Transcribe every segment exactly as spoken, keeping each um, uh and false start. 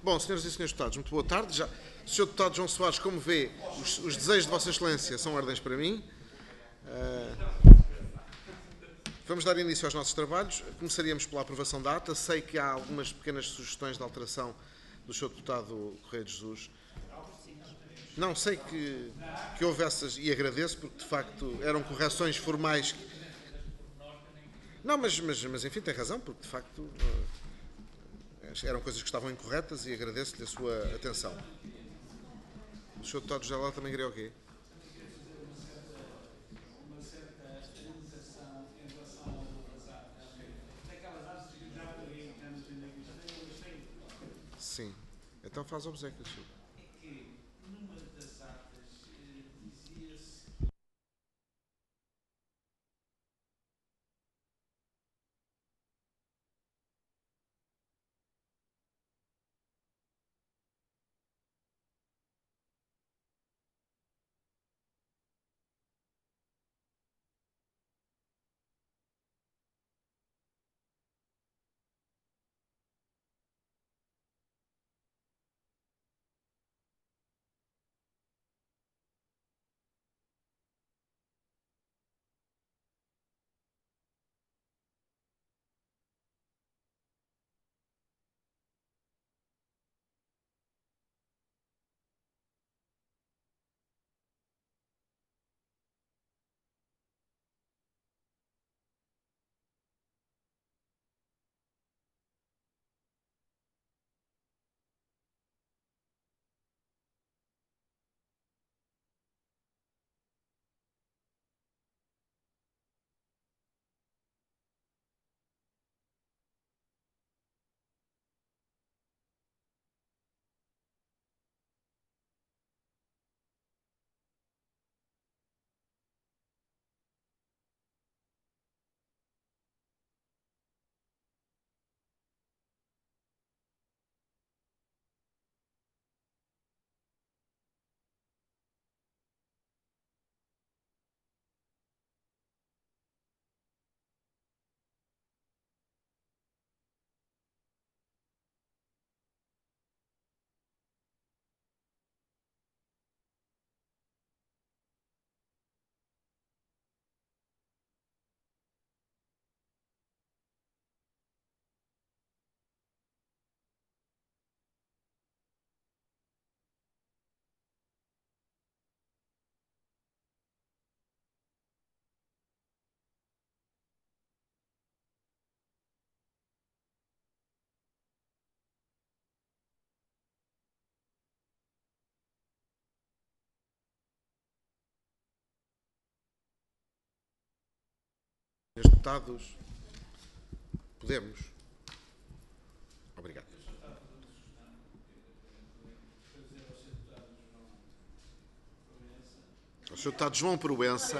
Bom, senhoras e senhores deputados, muito boa tarde. Já, senhor Deputado João Soares, como vê, os, os desejos de Vossa Excelência são ordens para mim. Uh, vamos dar início aos nossos trabalhos. Começaríamos pela aprovação da ata. Sei que há algumas pequenas sugestões de alteração do senhor Deputado Correia de Jesus. Não, sei que, que houve essas, e agradeço, porque de facto eram correções formais. Que... Não, mas, mas, mas enfim, tem razão, porque de facto uh, eram coisas que estavam incorretas e agradeço-lhe a sua atenção. O senhor Deputado José Lau também queria o quê? Sim. Então faz obséquio, senhor. Senhores deputados, podemos? Obrigado. O senhor Deputado João Proença.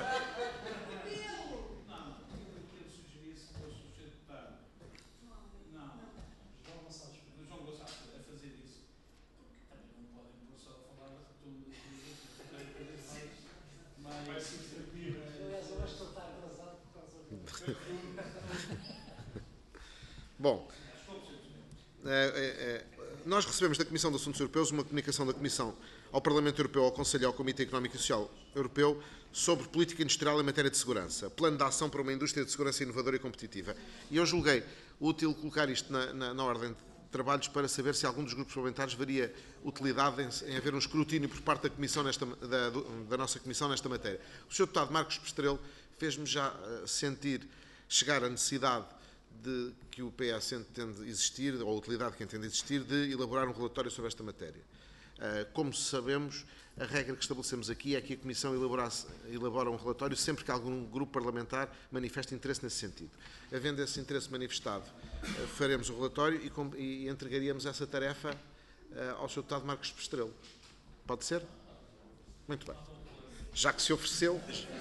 Bom, é, é, é, nós recebemos da Comissão de Assuntos Europeus uma comunicação da Comissão ao Parlamento Europeu, ao Conselho e ao Comitê Económico e Social Europeu sobre política industrial em matéria de segurança, plano de ação para uma indústria de segurança inovadora e competitiva. E eu julguei útil colocar isto na, na, na ordem de trabalhos para saber se algum dos grupos parlamentares veria utilidade em, em haver um escrutínio por parte da, comissão nesta, da, da nossa Comissão nesta matéria. O senhor Deputado Marcos Pestrelo fez-me já uh, sentir chegar a necessidade de que o P S entende existir, ou a utilidade que entende existir, de elaborar um relatório sobre esta matéria. Como sabemos, a regra que estabelecemos aqui é que a Comissão elabora um relatório sempre que algum grupo parlamentar manifeste interesse nesse sentido. Havendo esse interesse manifestado, faremos o relatório e entregaríamos essa tarefa ao senhor Deputado Marcos Pestrelo. Pode ser? Muito bem. Já que se ofereceu...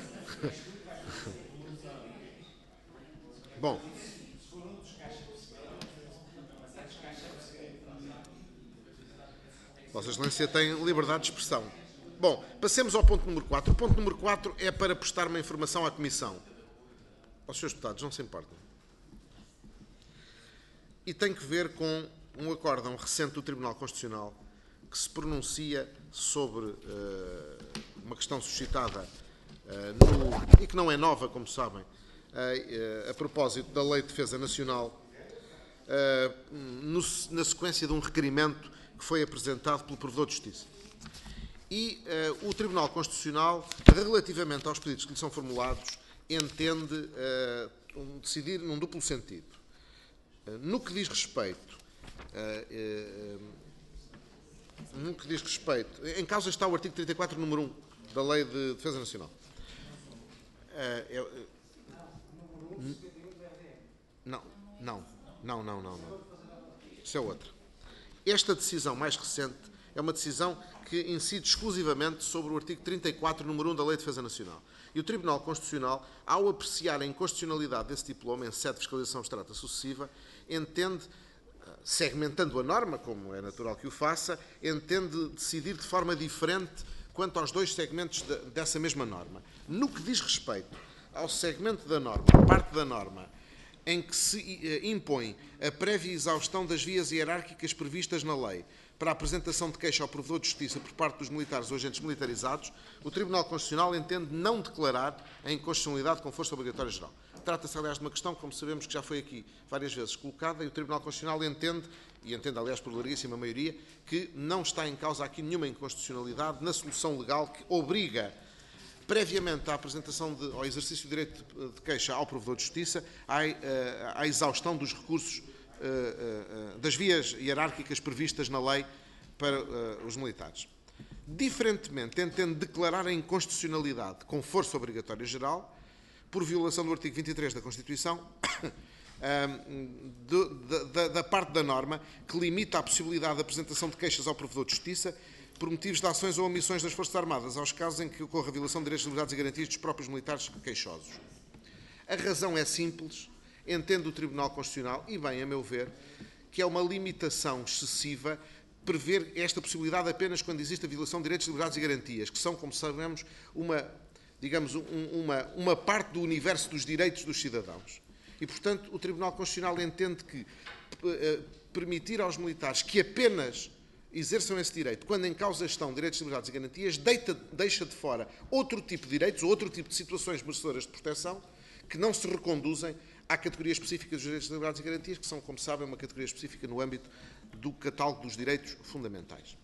Bom... Vossa Excelência tem liberdade de expressão. Bom, passemos ao ponto número quatro. O ponto número quatro é para prestar uma informação à Comissão. Aos senhores deputados, não se importam. E tem que ver com um acórdão recente do Tribunal Constitucional que se pronuncia sobre uh, uma questão suscitada uh, no, e que não é nova, como sabem, uh, uh, a propósito da Lei de Defesa Nacional, uh, no, na sequência de um requerimento que foi apresentado pelo Provedor de Justiça. E uh, o Tribunal Constitucional, relativamente aos pedidos que lhe são formulados, entende uh, um, decidir num duplo sentido. Uh, no que diz respeito, uh, uh, no que diz respeito, em causa está o artigo trinta e quatro, número um, da Lei de Defesa Nacional. Uh, uh, não, não, não, não, não, não. Isso é outra. Esta decisão mais recente é uma decisão que incide exclusivamente sobre o artigo trinta e quatro, número um da Lei de Defesa Nacional. E o Tribunal Constitucional, ao apreciar a inconstitucionalidade desse diploma em sede de fiscalização abstrata sucessiva, entende, segmentando a norma, como é natural que o faça, entende decidir de forma diferente quanto aos dois segmentos de, dessa mesma norma. No que diz respeito ao segmento da norma, a parte da norma, em que se impõe a prévia exaustão das vias hierárquicas previstas na lei para a apresentação de queixa ao Provedor de Justiça por parte dos militares ou agentes militarizados, o Tribunal Constitucional entende não declarar a inconstitucionalidade com força obrigatória geral. Trata-se, aliás, de uma questão, como sabemos, que já foi aqui várias vezes colocada, e o Tribunal Constitucional entende, e entende, aliás, por larguíssima maioria, que não está em causa aqui nenhuma inconstitucionalidade na solução legal que obriga, previamente à apresentação de, ao exercício do direito de queixa ao Provedor de Justiça, à, à exaustão dos recursos, das vias hierárquicas previstas na lei para os militares. Diferentemente, entende declarar a inconstitucionalidade com força obrigatória geral, por violação do artigo vinte e três da Constituição, da, da parte da norma que limita a possibilidade de apresentação de queixas ao Provedor de Justiça por motivos de ações ou omissões das Forças Armadas, aos casos em que ocorra a violação de direitos, liberdades e garantias dos próprios militares queixosos. A razão é simples, entende o Tribunal Constitucional, e bem, a meu ver, que é uma limitação excessiva prever esta possibilidade apenas quando existe a violação de direitos, liberdades e garantias, que são, como sabemos, uma, digamos, um, uma, uma parte do universo dos direitos dos cidadãos. E, portanto, o Tribunal Constitucional entende que uh, permitir aos militares que apenas exerçam esse direito, quando em causa estão direitos, liberdades e garantias, deita, deixa de fora outro tipo de direitos, ou outro tipo de situações merecedoras de proteção, que não se reconduzem à categoria específica dos direitos, liberdades e garantias, que são, como sabem, uma categoria específica no âmbito do catálogo dos direitos fundamentais.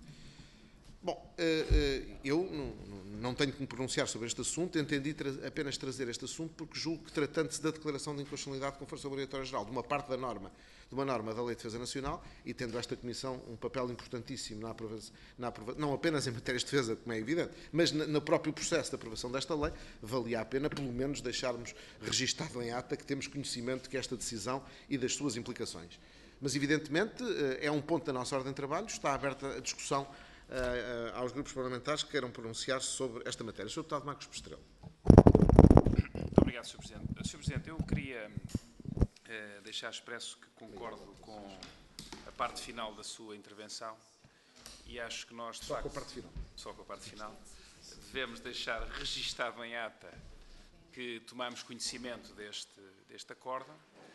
Bom, eu não tenho que me pronunciar sobre este assunto, entendi apenas trazer este assunto porque julgo que, tratando-se da declaração de inconstitucionalidade com força obrigatória geral de uma parte da norma, de uma norma da Lei de Defesa Nacional, e tendo esta Comissão um papel importantíssimo na aprovação, na aprovação, não apenas em matérias de defesa, como é evidente, mas no próprio processo de aprovação desta lei, valia a pena, pelo menos, deixarmos registado em ata que temos conhecimento que esta decisão e das suas implicações. Mas, evidentemente, é um ponto da nossa ordem de trabalho, está aberta a discussão uh, uh, aos grupos parlamentares que queiram pronunciar-se sobre esta matéria. senhor Deputado Marcos Postrelo. Muito obrigado, senhor Presidente. senhor Presidente, eu queria uh, deixar expresso que concordo com a parte final da sua intervenção e acho que nós, de Só facto, com a parte final. Só com a parte final. Devemos deixar registado em ata que tomamos conhecimento deste, deste acordo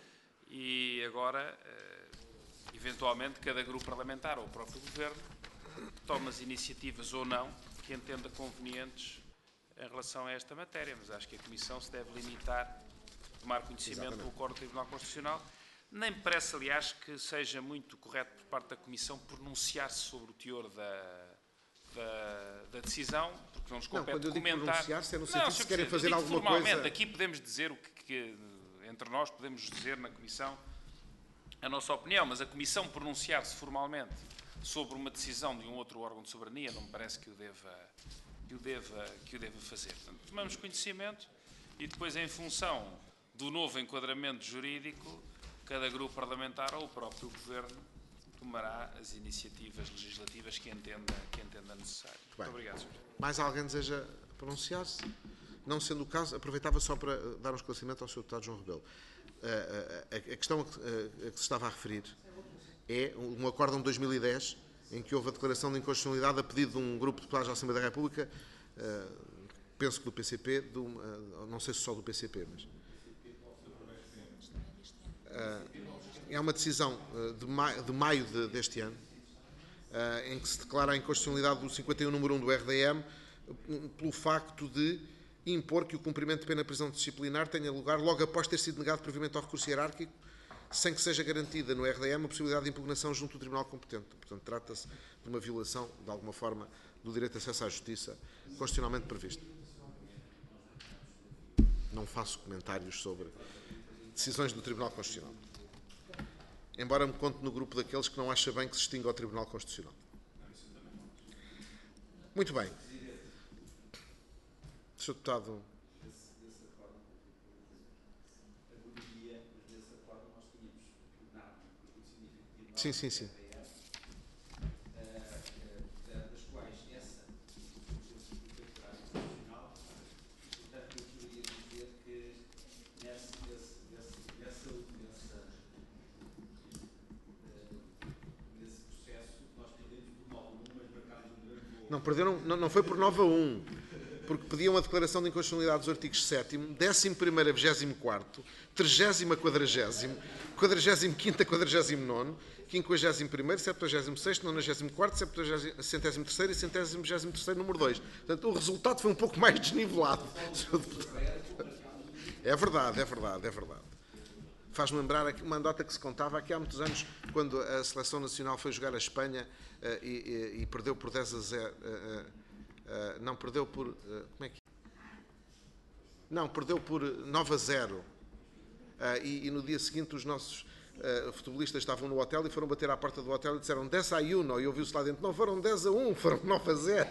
e agora, uh, eventualmente, cada grupo parlamentar ou o próprio Governo toma as iniciativas ou não que entenda convenientes em relação a esta matéria, mas acho que a Comissão se deve limitar a tomar conhecimento Exatamente. do acordo do Tribunal Constitucional. Nem me parece, aliás, que seja muito correto por parte da Comissão pronunciar-se sobre o teor da, da, da decisão, porque não nos compete não, quando comentar... Não, pronunciar-se é no sentido não, de se querem fazer alguma formalmente, coisa... Aqui podemos dizer o que, que, entre nós, podemos dizer na Comissão a nossa opinião, mas a Comissão pronunciar-se formalmente sobre uma decisão de um outro órgão de soberania não me parece que o deva, que o deva, que o deva fazer. Portanto, tomamos conhecimento e depois, em função do novo enquadramento jurídico, cada grupo parlamentar ou o próprio Governo tomará as iniciativas legislativas que entenda, que entenda necessário. Muito, Muito obrigado, senhor Presidente. Mais alguém deseja pronunciar-se? Não sendo o caso, aproveitava só para dar um esclarecimento ao senhor Deputado João Rebelo. A, a, a questão a que, a, a que se estava a referir é um acórdão de dois mil e dez em que houve a declaração de inconstitucionalidade a pedido de um grupo de deputados da Assembleia da República, uh, penso que do P C P, de um, uh, não sei se só do P C P, mas... Uh, é uma decisão de maio, de maio de, deste ano, em que se declara a inconstitucionalidade do cinquenta e um número um do R D M, pelo facto de impor que o cumprimento de pena de prisão disciplinar tenha lugar logo após ter sido negado previamente ao recurso hierárquico, sem que seja garantida no R D M a possibilidade de impugnação junto do Tribunal competente. Portanto, trata-se de uma violação, de alguma forma, do direito de acesso à justiça constitucionalmente previsto. Não faço comentários sobre decisões do Tribunal Constitucional. Embora me conte no grupo daqueles que não acha bem que se extinga o Tribunal Constitucional. Muito bem. senhor Deputado. Sim, sim, sim. Não, perderam, não, não foi por nove a um, porque pediam a declaração de inconstitucionalidade dos artigos sétimo, décimo primeiro a vigésimo quarto, trigésimo a quadragésimo, quadragésimo quinto a quadragésimo nono, quinquagésimo primeiro, septuagésimo sexto, nonagésimo quarto, centésimo terceiro e centésimo vigésimo terceiro número dois. Portanto, o resultado foi um pouco mais desnivelado. É verdade, é verdade, é verdade. Faz-me lembrar aqui uma anedota que se contava aqui há muitos anos, quando a Seleção Nacional foi jogar a Espanha uh, e, e, e perdeu por dez a zero. Uh, uh, uh, não, perdeu por... Uh, como é que... Não, perdeu por nove a zero. Uh, e, e no dia seguinte os nossos uh, futebolistas estavam no hotel e foram bater à porta do hotel e disseram dez a um. E ouviu-se lá dentro, não foram dez a um, foram nove a zero.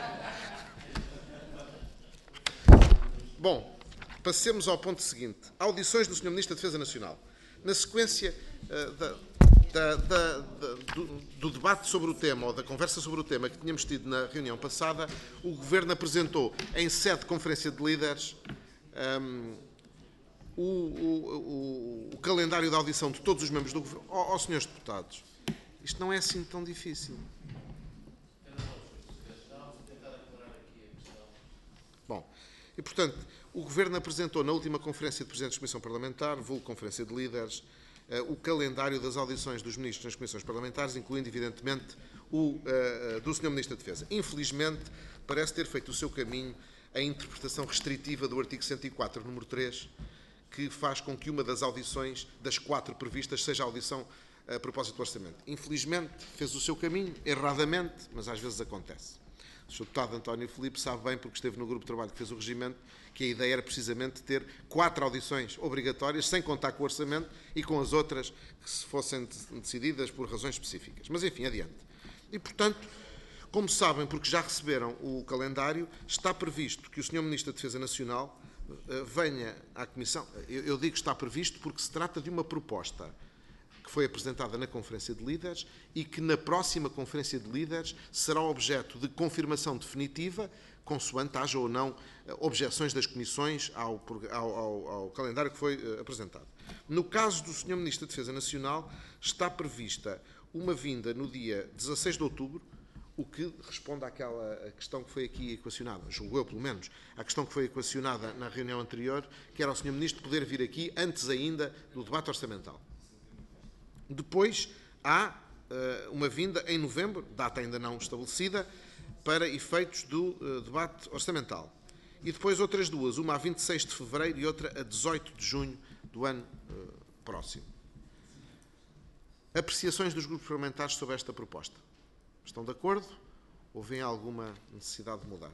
Bom... Passemos ao ponto seguinte. Audições do senhor Ministro da Defesa Nacional. Na sequência uh, da, da, da, da, do, do debate sobre o tema, ou da conversa sobre o tema que tínhamos tido na reunião passada, o Governo apresentou, em sede de conferência de líderes, um, o, o, o, o calendário de audição de todos os membros do Governo. Ó, oh, oh, senhores deputados, isto não é assim tão difícil. Bom, e portanto... O Governo apresentou na última Conferência de Presidentes de Comissão Parlamentar, vulgo Conferência de Líderes, uh, o calendário das audições dos Ministros nas Comissões Parlamentares, incluindo, evidentemente, o uh, do senhor Ministro da Defesa. Infelizmente, parece ter feito o seu caminho a interpretação restritiva do artigo cento e quatro, número três, que faz com que uma das audições, das quatro previstas, seja a audição a propósito do orçamento. Infelizmente, fez o seu caminho, erradamente, mas às vezes acontece. O senhor Deputado António Filipe sabe bem, porque esteve no grupo de trabalho que fez o regimento, que a ideia era precisamente ter quatro audições obrigatórias, sem contar com o orçamento e com as outras que se fossem decididas por razões específicas. Mas, enfim, adiante. E, portanto, como sabem, porque já receberam o calendário, está previsto que o senhor Ministro da Defesa Nacional uh, venha à Comissão. Eu, eu digo que está previsto porque se trata de uma proposta que foi apresentada na Conferência de Líderes e que na próxima Conferência de Líderes será objeto de confirmação definitiva, consoante haja ou não objeções das comissões ao, ao, ao, ao calendário que foi uh, apresentado. No caso do senhor Ministro da Defesa Nacional, está prevista uma vinda no dia dezasseis de outubro, o que responde àquela questão que foi aqui equacionada, julgo eu pelo menos, à questão que foi equacionada na reunião anterior, que era o senhor Ministro poder vir aqui antes ainda do debate orçamental. Depois há uh, uma vinda em novembro, data ainda não estabelecida, para efeitos do uh, debate orçamental. E depois outras duas, uma a vinte e seis de fevereiro e outra a dezoito de junho do ano uh, próximo. Apreciações dos grupos parlamentares sobre esta proposta. Estão de acordo? Ou vêem alguma necessidade de mudar?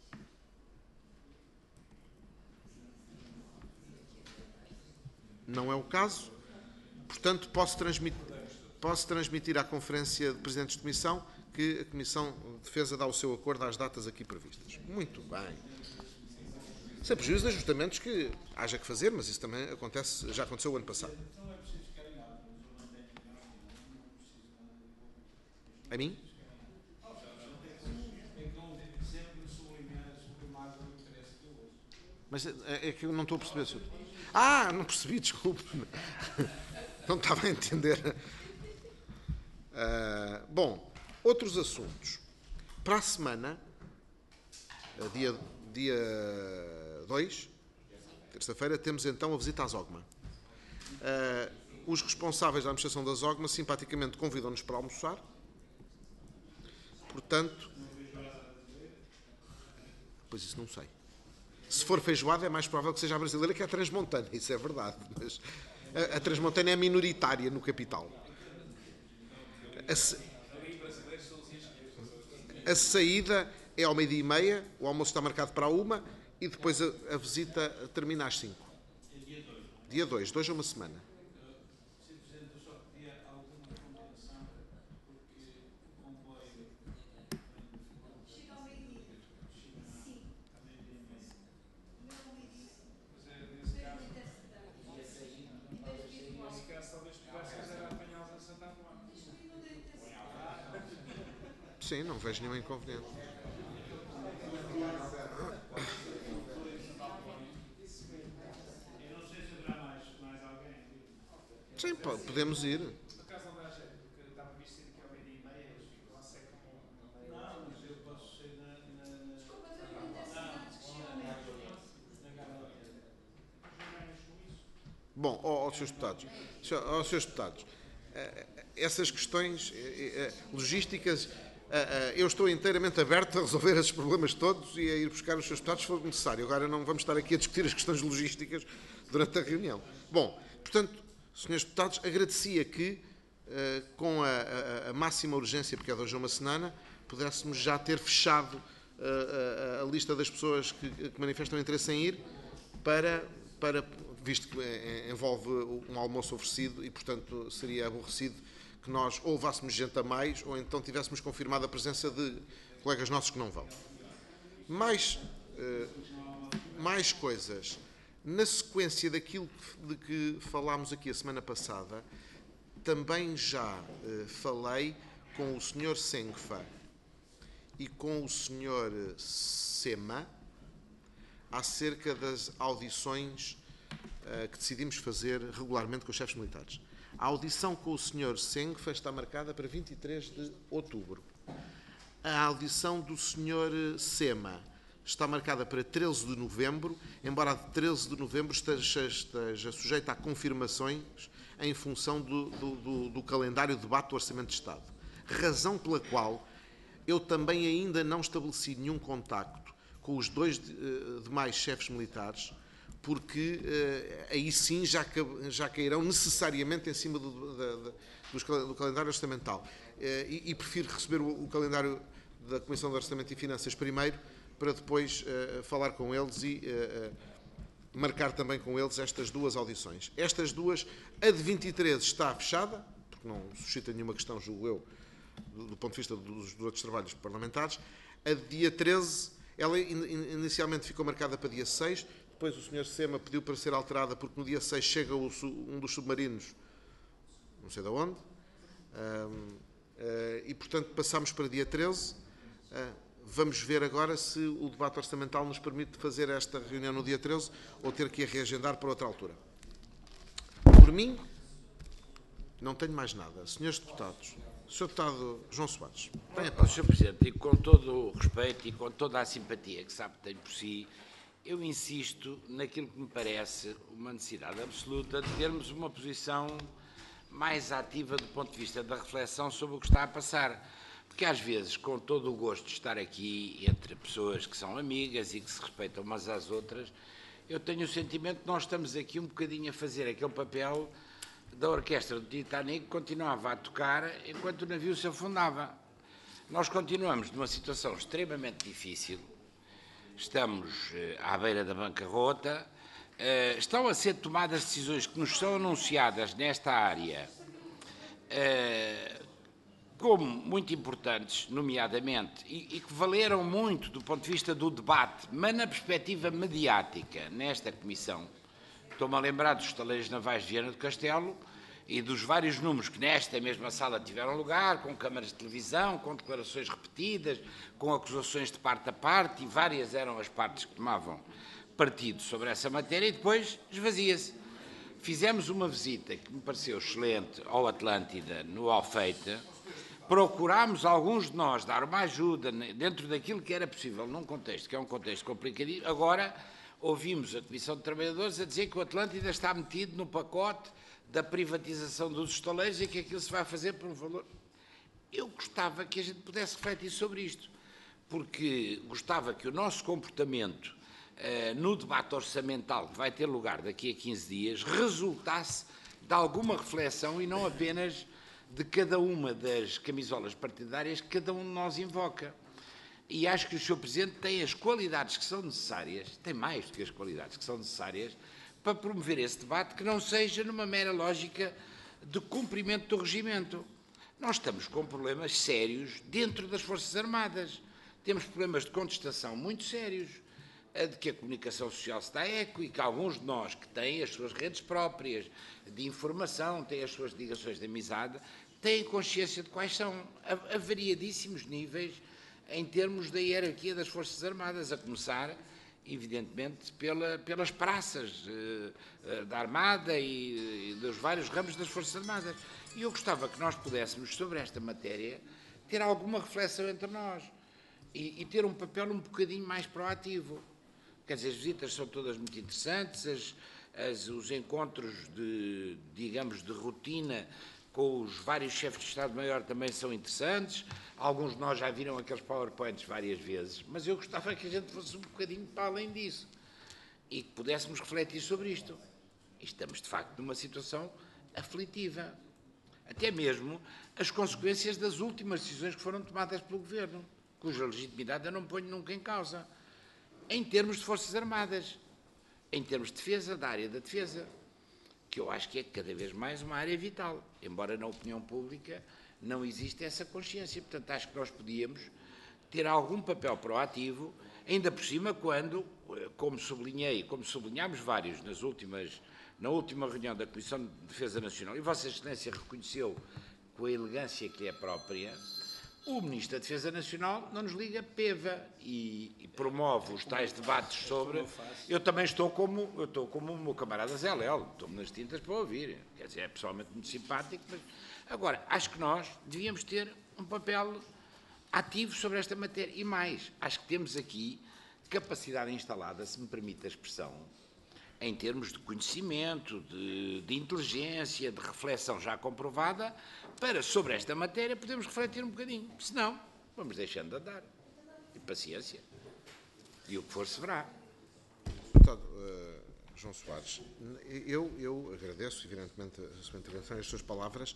Não é o caso. Portanto, posso transmitir, posso transmitir à Conferência de Presidentes de Comissão que a Comissão de Defesa dá o seu acordo às datas aqui previstas. Muito bem. Sem prejuízo de ajustamentos que haja que fazer, mas isso também acontece, já aconteceu o ano passado. A mim? Mas é, é que eu não estou a perceber. Senhor. Ah, não percebi, desculpe. Não estava a entender. Uh, bom, outros assuntos. Para a semana, dia, dia dois, terça-feira, temos então a visita à Zogma. Uh, os responsáveis da administração da Zogma simpaticamente convidam-nos para almoçar. Portanto, pois isso não sei. Se for feijoada, é mais provável que seja a brasileira, que é a transmontana. Isso é verdade. Mas a, a transmontana é minoritária no capital. A, sa... a saída é ao meio-dia e meia, o almoço está marcado para a uma e depois a, a visita termina às cinco. Dia dois, dois a uma semana. Sim, não vejo nenhum inconveniente. Sim, podemos ir. Bom, aos seus deputados, aos seus deputados, essas questões logísticas, eu estou inteiramente aberto a resolver esses problemas todos e a ir buscar os seus deputados se for necessário. Agora não vamos estar aqui a discutir as questões logísticas durante a reunião. Bom, portanto, senhores deputados, agradecia que, com a, a, a máxima urgência, porque é de hoje a uma semana, pudéssemos já ter fechado a, a, a lista das pessoas que, que manifestam interesse em ir, para, para, visto que envolve um almoço oferecido e, portanto, seria aborrecido que nós ou levássemos gente a mais ou então tivéssemos confirmado a presença de colegas nossos que não vão. Mais, mais coisas. Na sequência daquilo de que falámos aqui a semana passada, também já uh, falei com o senhor Sengfa e com o senhor Sema acerca das audições uh, que decidimos fazer regularmente com os chefes militares. A audição com o senhor Sengfa está marcada para vinte e três de outubro. A audição do senhor Sema está marcada para treze de novembro, embora a de treze de novembro esteja, esteja sujeita a confirmações em função do, do, do, do calendário de debate do Orçamento de Estado. Razão pela qual eu também ainda não estabeleci nenhum contacto com os dois demais chefes militares, porque uh, aí sim já, já cairão necessariamente em cima do, do, do, do calendário orçamental. Uh, e, e prefiro receber o, o calendário da Comissão de Orçamento e Finanças primeiro, para depois uh, falar com eles e uh, uh, marcar também com eles estas duas audições. Estas duas, a de vinte e três está fechada, porque não suscita nenhuma questão, julgo eu, do, do ponto de vista dos, dos outros trabalhos parlamentares. A de dia treze, ela in, inicialmente ficou marcada para dia seis, depois o senhor Sema pediu para ser alterada, porque no dia seis chega o, um dos submarinos, não sei de onde, uh, uh, e portanto passámos para dia treze. Uh, Vamos ver agora se o debate orçamental nos permite fazer esta reunião no dia treze ou ter que a reagendar para outra altura. Por mim, não tenho mais nada. Senhores deputados, senhor deputado João Soares, tem a palavra. senhor Presidente, e com todo o respeito e com toda a simpatia que sabe que tem por si, eu insisto naquilo que me parece uma necessidade absoluta de termos uma posição mais ativa do ponto de vista da reflexão sobre o que está a passar. Porque às vezes, com todo o gosto de estar aqui entre pessoas que são amigas e que se respeitam umas às outras, eu tenho o sentimento que nós estamos aqui um bocadinho a fazer aquele papel da orquestra do Titanic que continuava a tocar enquanto o navio se afundava. Nós continuamos numa situação extremamente difícil, estamos eh, à beira da bancarrota, eh, estão a ser tomadas decisões que nos são anunciadas nesta área, eh, como muito importantes, nomeadamente, e, e que valeram muito do ponto de vista do debate, mas na perspectiva mediática, nesta Comissão. Estou-me a lembrar dos estaleiros navais de Viana do Castelo e dos vários números que nesta mesma sala tiveram lugar, com câmaras de televisão, com declarações repetidas, com acusações de parte a parte, e várias eram as partes que tomavam partido sobre essa matéria, e depois esvazia-se. Fizemos uma visita que me pareceu excelente ao Atlântida, no Alfeite. Procurámos, alguns de nós, dar uma ajuda dentro daquilo que era possível, num contexto que é um contexto complicadíssimo. Agora, ouvimos a Comissão de Trabalhadores a dizer que o Atlântida está metido no pacote da privatização dos estaleiros e que aquilo se vai fazer por um valor. Eu gostava que a gente pudesse refletir sobre isto, porque gostava que o nosso comportamento eh, no debate orçamental que vai ter lugar daqui a quinze dias resultasse de alguma reflexão e não apenas de cada uma das camisolas partidárias que cada um de nós invoca. E acho que o senhor Presidente tem as qualidades que são necessárias, tem mais do que as qualidades que são necessárias, para promover esse debate que não seja numa mera lógica de cumprimento do regimento. Nós estamos com problemas sérios dentro das Forças Armadas. Temos problemas de contestação muito sérios, de que a comunicação social está eco e que alguns de nós que têm as suas redes próprias de informação, têm as suas ligações de amizade, têm consciência de quais são a, a variadíssimos níveis em termos da hierarquia das Forças Armadas, a começar, evidentemente, pela, pelas praças eh, da Armada e, e dos vários ramos das Forças Armadas. E eu gostava que nós pudéssemos, sobre esta matéria, ter alguma reflexão entre nós e, e ter um papel um bocadinho mais proativo. Quer dizer, as visitas são todas muito interessantes, as, as, os encontros de, digamos, de rotina com os vários chefes de Estado-Maior também são interessantes. Alguns de nós já viram aqueles PowerPoints várias vezes, mas eu gostava que a gente fosse um bocadinho para além disso e que pudéssemos refletir sobre isto. E estamos, de facto, numa situação aflitiva. Até mesmo as consequências das últimas decisões que foram tomadas pelo Governo, cuja legitimidade eu não ponho nunca em causa, em termos de Forças Armadas, em termos de defesa, da área da defesa, que eu acho que é cada vez mais uma área vital, embora na opinião pública não exista essa consciência. Portanto, acho que nós podíamos ter algum papel proativo, ainda por cima quando, como sublinhei, como sublinhámos vários nas últimas, na última reunião da Comissão de Defesa Nacional, e Vossa Excelência reconheceu com a elegância que é própria, o Ministro da Defesa Nacional não nos liga peva e, e promove os tais debates sobre... Eu também estou como, eu estou como o meu camarada Zé Lelo, estou-me nas tintas para ouvir. Quer dizer, é pessoalmente muito simpático, mas... Agora, acho que nós devíamos ter um papel ativo sobre esta matéria. E mais, acho que temos aqui capacidade instalada, se me permite a expressão, em termos de conhecimento, de, de inteligência, de reflexão já comprovada, para, sobre esta matéria, podermos refletir um bocadinho. Se não, vamos deixando de andar. E paciência. E o que for se verá. Deputado uh, João Soares, eu, eu agradeço, evidentemente, a sua intervenção e as suas palavras,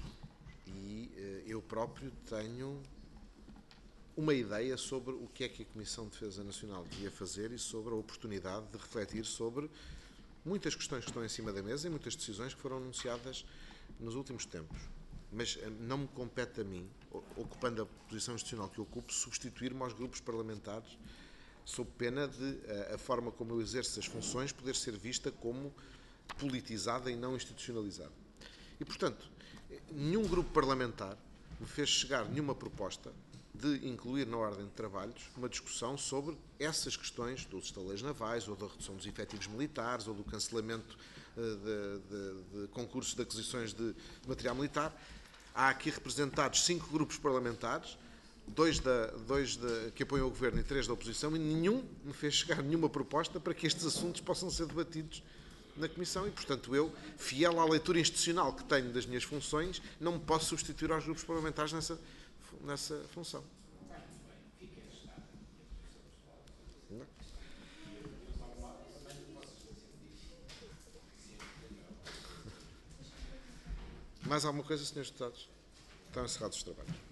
e uh, eu próprio tenho uma ideia sobre o que é que a Comissão de Defesa Nacional devia fazer e sobre a oportunidade de refletir sobre muitas questões que estão em cima da mesa e muitas decisões que foram anunciadas nos últimos tempos. Mas não me compete a mim, ocupando a posição institucional que eu ocupo, substituir-me aos grupos parlamentares, sob pena de a, a forma como eu exerço as funções poder ser vista como politizada e não institucionalizada. E, portanto, nenhum grupo parlamentar me fez chegar nenhuma proposta de incluir na ordem de trabalhos uma discussão sobre essas questões dos estaleiros navais, ou da redução dos efetivos militares, ou do cancelamento uh, de, de, de concursos de aquisições de material militar. Há aqui representados cinco grupos parlamentares, dois, da, dois da, que apoiam o Governo e três da oposição, e nenhum me fez chegar nenhuma proposta para que estes assuntos possam ser debatidos na Comissão e, portanto, eu, fiel à leitura institucional que tenho das minhas funções, não me posso substituir aos grupos parlamentares nessa nessa função. Não. Mais alguma coisa, senhores deputados? Estão encerrados os trabalhos.